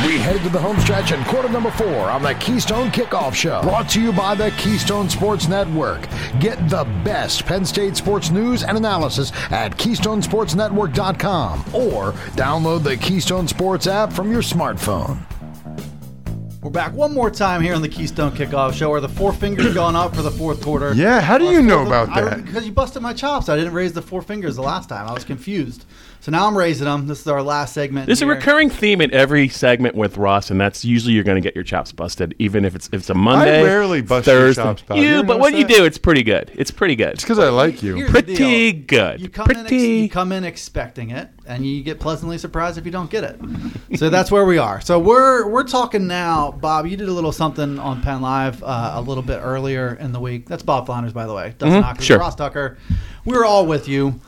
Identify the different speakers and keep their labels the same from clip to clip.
Speaker 1: We head to the home stretch in quarter number 4 on the Keystone Kickoff Show. Brought to you by the Keystone Sports Network. Get the best Penn State sports news and analysis at KeystoneSportsNetwork.com or download the Keystone Sports app from your smartphone.
Speaker 2: We're back one more time here on the Keystone Kickoff Show. Are the four fingers going up for the fourth quarter?
Speaker 3: Yeah, how do you know about that?
Speaker 2: Because you busted my chops. I didn't raise the four fingers the last time. I was confused. So now I'm raising them. This is our last segment.
Speaker 4: There's a recurring theme in every segment with Ross, and that's usually you're going to get your chops busted, even if it's a Monday.
Speaker 3: I rarely bust
Speaker 4: Thursday.
Speaker 3: your chops, pal.
Speaker 4: But when you do, it's pretty good. It's pretty good.
Speaker 3: It's because I like you.
Speaker 2: Here's
Speaker 4: Pretty good.
Speaker 2: You come in expecting it, and you get pleasantly surprised if you don't get it. So that's where we are. So we're talking now, Bob. You did a little something on Penn Live a little bit earlier in the week. That's Bob Flanders, by the way. Dustin Hawkins,
Speaker 4: sure.
Speaker 2: Ross Tucker. We were all with you.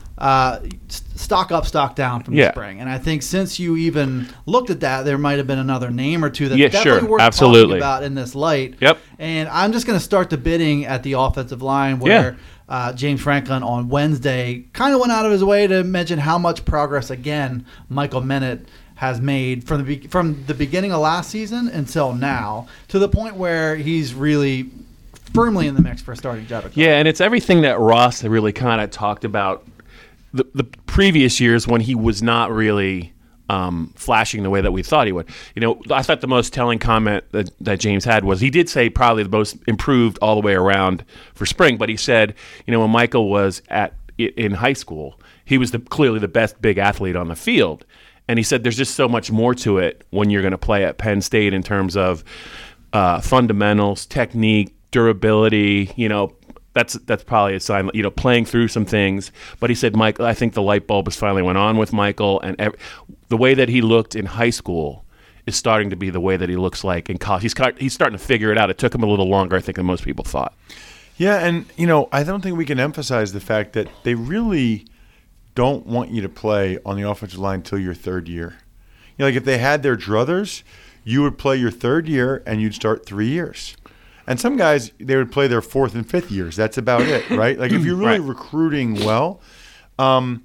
Speaker 2: Stock up, stock down from the spring. And I think since you even looked at that, there might have been another name or two that definitely worth talking about in this light.
Speaker 4: Yep.
Speaker 2: And I'm just going to start the bidding at the offensive line where James Franklin on Wednesday kind of went out of his way to mention how much progress, again, Michael Menet has made from the beginning of last season until now, to the point where he's really firmly in the mix for a starting job.
Speaker 4: Yeah, and it's everything that Ross really kind of talked about the previous years when he was not really flashing the way that we thought he would. You know, I thought the most telling comment that James had was he did say probably the most improved all the way around for spring, but he said, you know, when Michael was in high school, he was clearly the best big athlete on the field. And he said there's just so much more to it when you're going to play at Penn State in terms of fundamentals, technique, durability, you know. That's probably a sign, you know, playing through some things. But he said, Michael, I think the light bulb has finally went on with Michael, and the way that he looked in high school is starting to be the way that he looks like in college. He's starting to figure it out. It took him a little longer, I think, than most people thought.
Speaker 3: Yeah, and, you know, I don't think we can emphasize the fact that they really don't want you to play on the offensive line until your third year. You know, like if they had their druthers, you would play your third year and you'd start 3 years. And some guys, they would play their fourth and fifth years. That's about it, right? Like if you're really recruiting well, I'm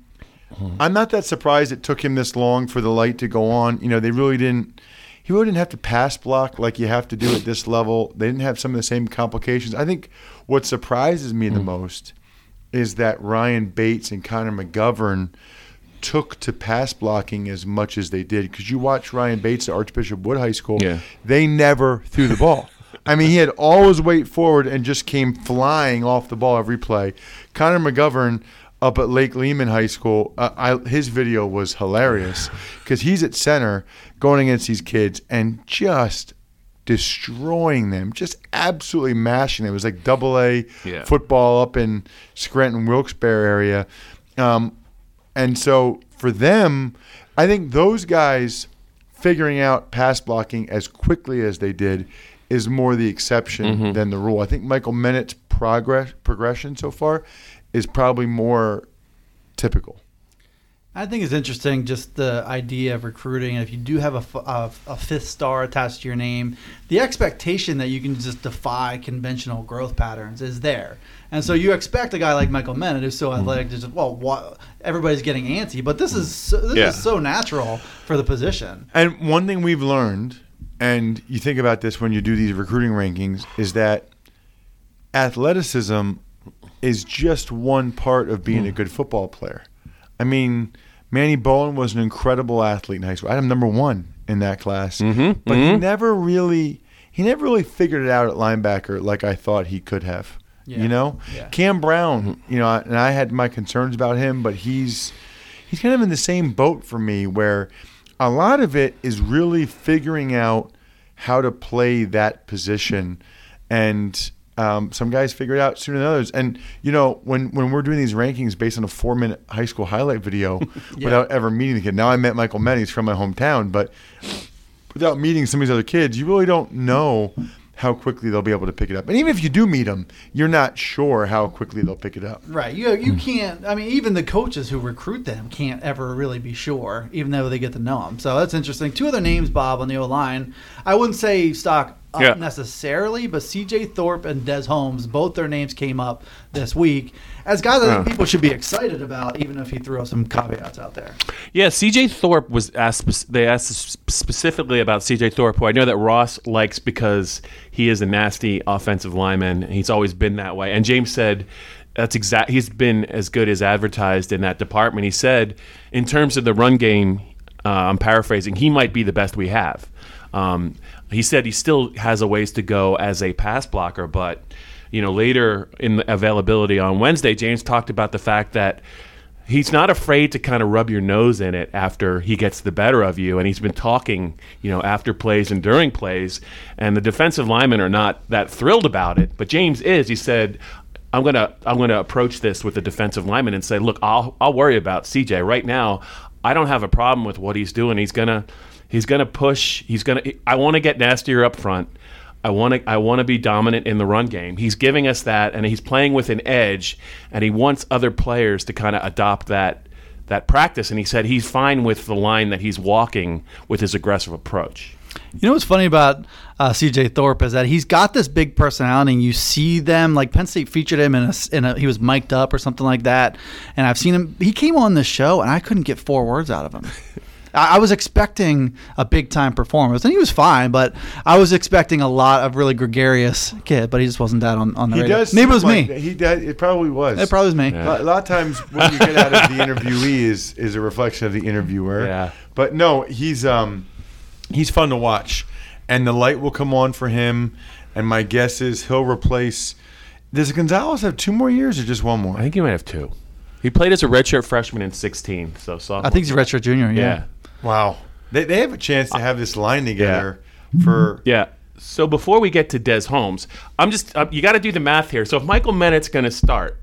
Speaker 3: not that surprised it took him this long for the light to go on. You know, he really didn't have to pass block like you have to do at this level. They didn't have some of the same complications. I think what surprises me the most is that Ryan Bates and Connor McGovern took to pass blocking as much as they did. Because you watch Ryan Bates at Archbishop Wood High School, they never threw the ball. I mean, he had all his weight forward and just came flying off the ball every play. Connor McGovern up at Lake Lehman High School, his video was hilarious because he's at center going against these kids and just destroying them, just absolutely mashing them. It was like AA football up in Scranton, Wilkes-Barre area. And so for them, I think those guys figuring out pass blocking as quickly as they did is more the exception than the rule. I think Michael Menet's progression so far is probably more typical.
Speaker 2: I think it's interesting just the idea of recruiting. If you do have a fifth star attached to your name, the expectation that you can just defy conventional growth patterns is there. And so you expect a guy like Michael Menet, who's so athletic, to just, everybody's getting antsy. But this is so natural for the position.
Speaker 3: And one thing we've learned, and you think about this when you do these recruiting rankings, is that athleticism is just one part of being a good football player. I mean, Manny Bowen was an incredible athlete in high school. I had him number 1 in that class. But he never really figured it out at linebacker like I thought he could have. Yeah. You know? Yeah. Cam Brown, you know, and I had my concerns about him, but he's kind of in the same boat for me where a lot of it is really figuring out how to play that position, and some guys figure it out sooner than others. And, you know, when we're doing these rankings based on a 4-minute high school highlight video without ever meeting the kid. Now I met Michael Menet, he's from my hometown, but without meeting some of these other kids, you really don't know how quickly they'll be able to pick it up. And even if you do meet them, you're not sure how quickly they'll pick it up.
Speaker 2: Right. You can't – I mean, even the coaches who recruit them can't ever really be sure, even though they get to know them. So that's interesting. 2 other names, Bob, on the O-line. I wouldn't say stock up necessarily, but C.J. Thorpe and Des Holmes, both their names came up this week as guys I think people should be excited about, even if he threw some caveats out there.
Speaker 4: Yeah, C.J. Thorpe was asked. They asked specifically about C.J. Thorpe, who I know that Ross likes because he is a nasty offensive lineman. He's always been that way. And James said he's been as good as advertised in that department. He said, in terms of the run game, I'm paraphrasing, he might be the best we have. He said he still has a ways to go as a pass blocker, but later in the availability on Wednesday, James talked about the fact that he's not afraid to kind of rub your nose in it after he gets the better of you, and he's been talking, after plays and during plays, and the defensive linemen are not that thrilled about it, but James is. He said, I'm gonna approach this with the defensive lineman and say, look, I'll worry about CJ right now. I don't have a problem with what he's doing. He's gonna push. I want to get nastier up front. I want to be dominant in the run game. He's giving us that, and he's playing with an edge, and he wants other players to kind of adopt that practice. And he said he's fine with the line that he's walking with his aggressive approach.
Speaker 2: You know what's funny about C.J. Thorpe is that he's got this big personality, and you see them, like Penn State featured him he was mic'd up or something like that, and I've seen him. He came on this show, and I couldn't get 4 words out of him. I was expecting a big-time performance, and he was fine, but I was expecting a lot of really gregarious kid, but he just wasn't that on the radio. Maybe it was me.
Speaker 3: It probably was.
Speaker 2: It probably was me.
Speaker 3: Yeah. A lot of times what you get out of the interviewee is a reflection of the interviewer.
Speaker 4: Yeah.
Speaker 3: But no, he's fun to watch, and the light will come on for him, and my guess is he'll replace – does Gonzalez have 2 more years or just 1 more?
Speaker 4: I think he might have 2. He played as a redshirt freshman in 16, so sophomore.
Speaker 2: I think he's a redshirt junior, yeah.
Speaker 3: Wow. They have a chance to have this line together for –
Speaker 4: Yeah. So before we get to Des Holmes, you got to do the math here. So if Michael Bennett's going to start,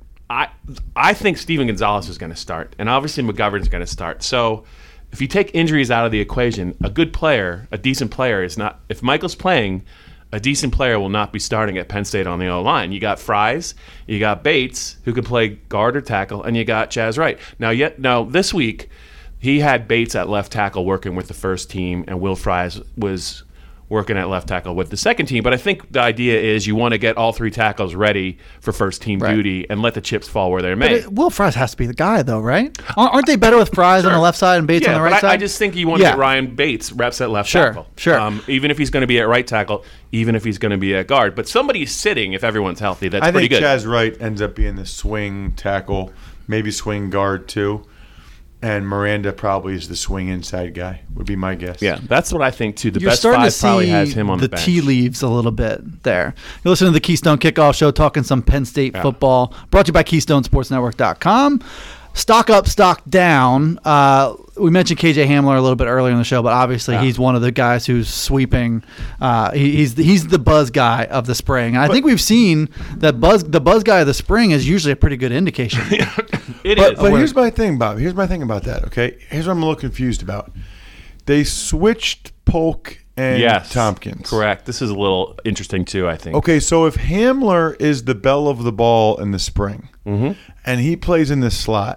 Speaker 4: I think Steven Gonzalez is going to start, and obviously McGovern's going to start. So if you take injuries out of the equation, a good player, a decent player is not – if Michael's playing, a decent player will not be starting at Penn State on the O-line. You got Fries, you got Bates, who can play guard or tackle, and you got Chaz Wright. Now this week – he had Bates at left tackle working with the first team, and Will Fries was working at left tackle with the second team. But I think the idea is you want to get all 3 tackles ready for first team duty and let the chips fall where they're made.
Speaker 2: Will Fries has to be the guy, though, right? Aren't they better with Fries on the left side and Bates on the right side?
Speaker 4: I just think you want to get Ryan Bates reps at left tackle.
Speaker 2: Sure.
Speaker 4: Even if he's going to be at right tackle, even if he's going to be at guard. But somebody's sitting if everyone's healthy. That's pretty good.
Speaker 3: I think Chaz Wright ends up being the swing tackle, maybe swing guard too. And Miranda probably is the swing inside guy, would be my guess.
Speaker 4: Yeah, that's what I think, too.
Speaker 2: You're
Speaker 4: best
Speaker 2: starting
Speaker 4: 5
Speaker 2: to see
Speaker 4: probably has him on the bench.
Speaker 2: tea leaves a little bit there. You're listening to the Keystone Kickoff Show, talking some Penn State football, brought to you by KeystoneSportsNetwork.com. Stock up, stock down. We mentioned KJ Hamler a little bit earlier in the show, but obviously he's one of the guys who's sweeping. He's the buzz guy of the spring. And I think we've seen that the buzz guy of the spring is usually a pretty good indication.
Speaker 4: It is.
Speaker 3: But here's my thing, Bob. Here's my thing about that, okay? Here's what I'm a little confused about. They switched Polk and Tompkins.
Speaker 4: Correct. This is a little interesting, too, I think.
Speaker 3: Okay, so if Hamler is the belle of the ball in the spring and he plays in the slot,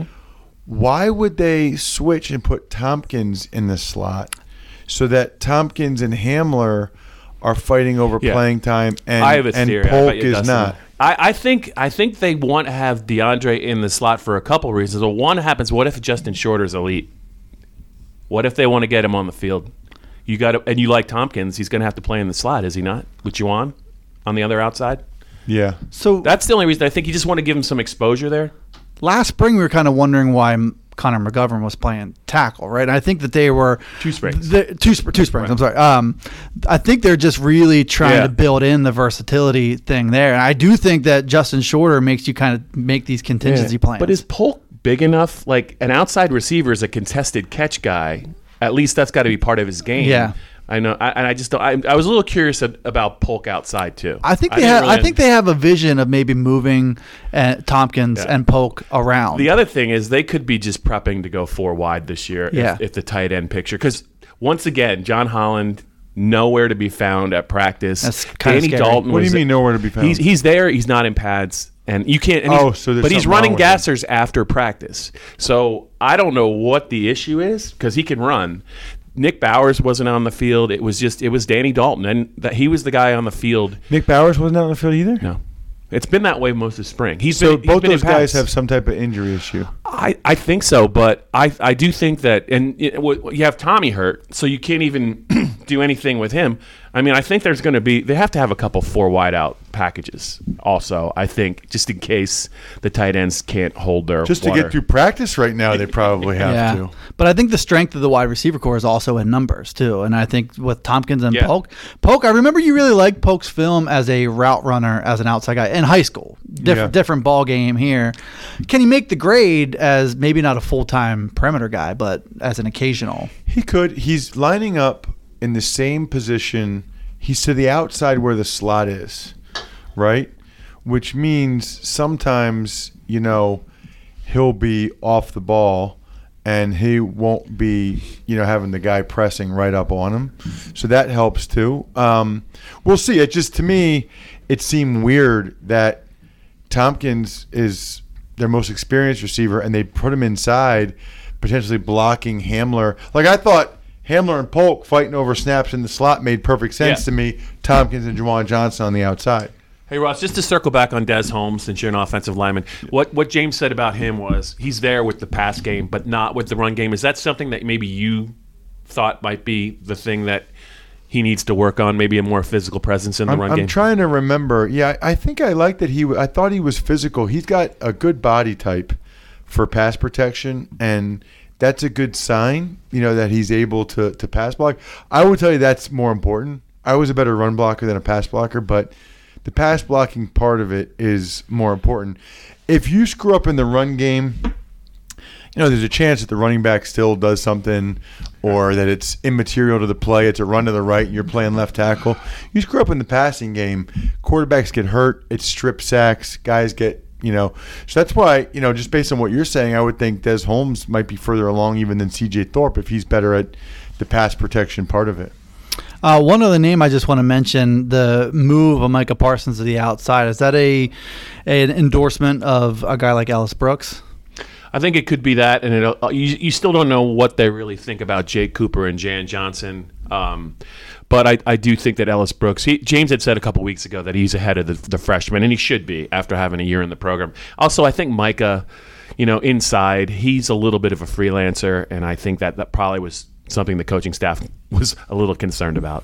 Speaker 3: why would they switch and put Tompkins in the slot so that Tompkins and Hamler are fighting over playing time and,
Speaker 4: I have a theory.
Speaker 3: Polk is not?
Speaker 4: I think they want to have DeAndre in the slot for a couple reasons. Well, one happens, what if Justin Shorter's elite? What if they want to get him on the field? And you like Tompkins, he's going to have to play in the slot, is he not? With Juwan on the other outside?
Speaker 3: Yeah.
Speaker 2: So
Speaker 4: that's the only reason. I think you just want to give him some exposure there.
Speaker 2: Last spring, we were kind of wondering why Connor McGovern was playing tackle, right? And I think that they were
Speaker 4: two springs.
Speaker 2: Two springs. Right. I'm sorry. I think they're just really trying to build in the versatility thing there. And I do think that Justin Shorter makes you kind of make these contingency plans.
Speaker 4: But is Polk big enough? Like an outside receiver is a contested catch guy. At least that's got to be part of his game.
Speaker 2: Yeah.
Speaker 4: I know, and I just don't. I was a little curious about Polk outside too.
Speaker 2: I think they have a vision of maybe moving Tompkins and Polk around.
Speaker 4: The other thing is they could be just prepping to go 4 wide this year if the tight end picture. Because once again, John Holland nowhere to be found at practice.
Speaker 2: That's kind of scary.
Speaker 3: Dalton. What do you mean nowhere to be found?
Speaker 4: He's there. He's not in pads. And you can't. And but he's running gassers after practice. So I don't know what the issue is because he can run. Nick Bowers wasn't on the field. It was Danny Dalton, and he was the guy on the field.
Speaker 3: Nick Bowers wasn't on the field either?
Speaker 4: No. It's been that way most of spring.
Speaker 3: Both those guys have some type of injury issue.
Speaker 4: I think so, but I do think that, and you have Tommy hurt, so you can't even do anything with him. I mean, I think they have to have a couple 4 wideout packages also, I think, just in case the tight ends can't hold their
Speaker 3: Just
Speaker 4: water.
Speaker 3: to get through practice right now, they probably have to.
Speaker 2: But I think the strength of the wide receiver core is also in numbers, too. And I think with Tompkins and Polk, I remember you really liked Polk's film as a route runner, as an outside guy in high school. Different ball game here. Can he make the grade as maybe not a full-time perimeter guy, but as an occasional?
Speaker 3: He could. He's lining up in the same position. He's to the outside where the slot is, right? Which means sometimes, he'll be off the ball and he won't be, having the guy pressing right up on him. So that helps too. We'll see. To me, it seemed weird that Tompkins is their most experienced receiver and they put him inside, potentially blocking Hamler. Like, I thought Hamler and Polk fighting over snaps in the slot made perfect sense to me. Tompkins and Juwan Johnson on the outside.
Speaker 4: Hey, Ross, just to circle back on Des Holmes, since you're an offensive lineman, what James said about him was he's there with the pass game, but not with the run game. Is that something that maybe you thought might be the thing that he needs to work on, maybe a more physical presence in the run game?
Speaker 3: I'm trying to remember. Yeah, I think I like that I thought he was physical. He's got a good body type for pass protection, and that's a good sign, that he's able to pass block. I would tell you that's more important. I was a better run blocker than a pass blocker, but the pass blocking part of it is more important. If you screw up in the run game, there's a chance that the running back still does something or that it's immaterial to the play. It's a run to the right and you're playing left tackle. You screw up in the passing game, quarterbacks get hurt, it's strip sacks, guys get so that's why, just based on what you're saying, I would think Des Holmes might be further along even than C.J. Thorpe if he's better at the pass protection part of it.
Speaker 2: One other name I just want to mention, the move of Micah Parsons to the outside. Is that an endorsement of a guy like Ellis Brooks?
Speaker 4: I think it could be that, and you still don't know what they really think about Jake Cooper and Jan Johnson. But I do think that Ellis Brooks, James had said a couple weeks ago that he's ahead of the freshman, and he should be after having a year in the program. Also, I think Micah, inside, he's a little bit of a freelancer, and I think that probably was something the coaching staff was a little concerned about.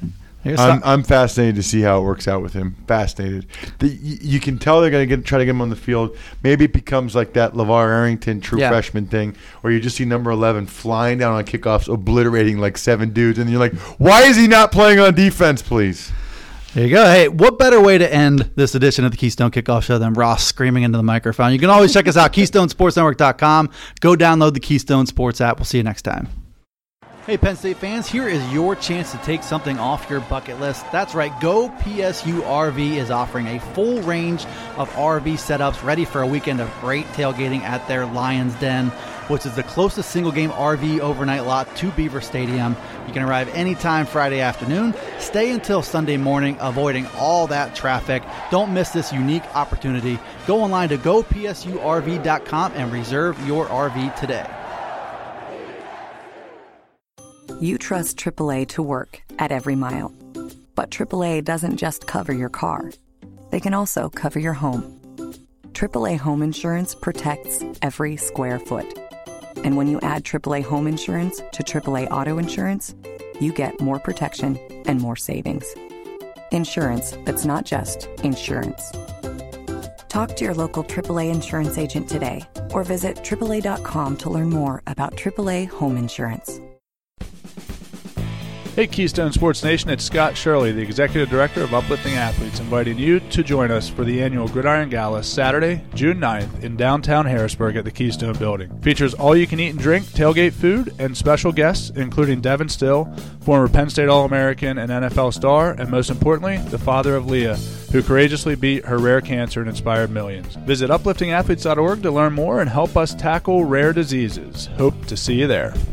Speaker 3: I'm fascinated to see how it works out with him. Fascinated. You can tell they're going to try to get him on the field. Maybe it becomes like that LeVar Arrington true freshman thing where you just see number 11 flying down on kickoffs, obliterating like 7 dudes, and you're like, why is he not playing on defense, please?
Speaker 2: There you go. Hey, what better way to end this edition of the Keystone Kickoff Show than Ross screaming into the microphone? You can always check us out, KeystoneSportsNetwork.com. Go download the Keystone Sports app. We'll see you next time. Hey, Penn State fans, here is your chance to take something off your bucket list. That's right, Go PSU RV is offering a full range of RV setups ready for a weekend of great tailgating at their Lions Den, which is the closest single-game RV overnight lot to Beaver Stadium. You can arrive anytime Friday afternoon, stay until Sunday morning, avoiding all that traffic. Don't miss this unique opportunity. Go online to gopsurv.com and reserve your RV today.
Speaker 5: You trust AAA to work at every mile. But AAA doesn't just cover your car. They can also cover your home. AAA Home Insurance protects every square foot. And when you add AAA Home Insurance to AAA Auto Insurance, you get more protection and more savings. Insurance that's not just insurance. Talk to your local AAA insurance agent today or visit AAA.com to learn more about AAA Home Insurance.
Speaker 6: Hey Keystone Sports Nation, it's Scott Shirley, the Executive Director of Uplifting Athletes, inviting you to join us for the annual Gridiron Gala Saturday, June 9th in downtown Harrisburg at the Keystone Building. Features all-you-can-eat and drink, tailgate food, and special guests, including Devin Still, former Penn State All-American and NFL star, and most importantly, the father of Leah, who courageously beat her rare cancer and inspired millions. Visit upliftingathletes.org to learn more and help us tackle rare diseases. Hope to see you there.